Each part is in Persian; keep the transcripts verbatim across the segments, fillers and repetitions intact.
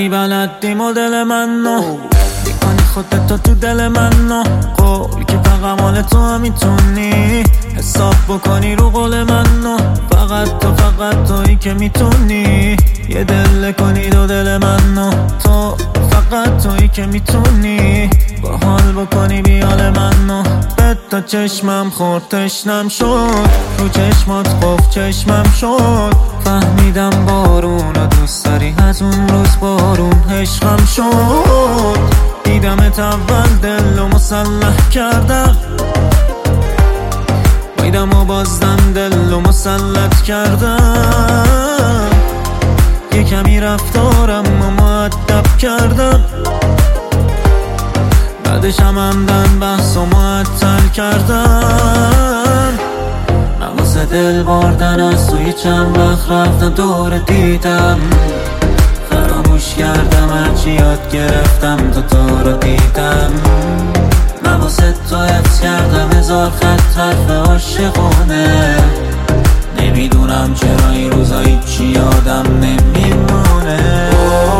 بلدی مدل منو میکنی خودتو تو دل منو قول که فقط مال تو هم میتونی حساب بکنی رو قول منو فقط تو فقط تویی که میتونی یه دل کنی دو دل منو تو فقط تویی که میتونی با حال بکنی بیال منو به تا چشمم خورد تشنم شد رو چشمات خوف چشمم شد فهمیدم بارون رو دوست داری از اون روز بارون عشقم شد دیدمت اول دل و مسلح کردم بایدم و بازدم دل و مسلط کردم یه کمی رفتارم و مؤدب کردم بعدش هم همدن بحث و معطل کردم واسه دل بردن از توی چند وقت رفتم دور دیدم فراموش کردم هرچی یاد گرفتم تا تو رو دیدم من واسه تو حفظ کردم هزار خط حرف عاشقونه نمیدونم چرا این روزا هیچی یادم نمیمونه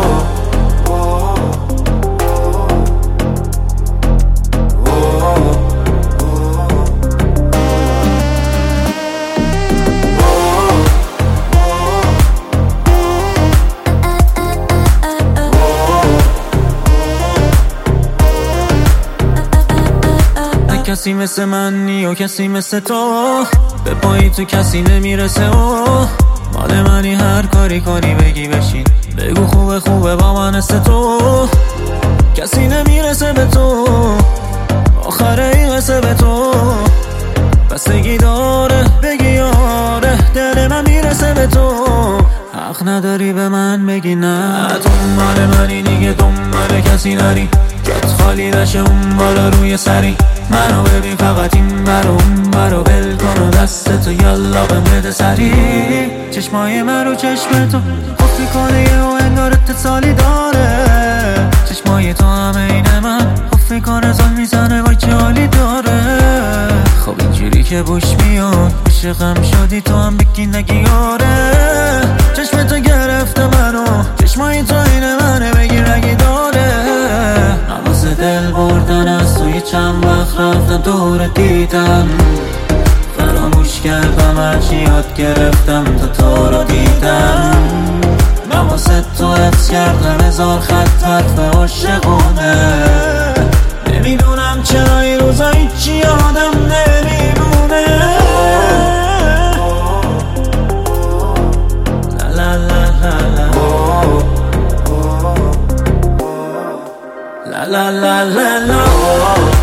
کسی مثل من نی و کسی مثل تو به پایی تو کسی نمیرسه و مال منی هر کاری کنی بگی بشین بگو خوبه خوبه با من است تو کسی نمیرسه به تو آخره این قصه به تو بستگی داره بگی آره دل من میرسه به تو حق نداری به من بگی نه تو مال منی دیگه دنبال کسی نری جات خالی نشه اون بالا روی سری منو ببین فقط این برو اون برو بل کن و دست تو یالا بهم بده سری چشمای من رو چشم تو خفی کنه یه و انگار اتصالی داره چشمای تو همه اینه من خفی کنه زل میزنه وای چه حالی داره خب اینجوری که بوش میاد عاشقم شدی تو هم بگی نگی آره چشم تو گرفته منو چشمای تو اینه منه بگی نگی داره نوازه دل بردن از توی چند وقت رفتم دور دیدم فراموش کردم هرچی یاد گرفتم تا تو رو دیدم من واسه تو حفظ کردم هزار خط حرف عاشقونه نمیدونم چرا این روزا هیچی یادم نمیمونه لا لا لا لا لا لا لا لا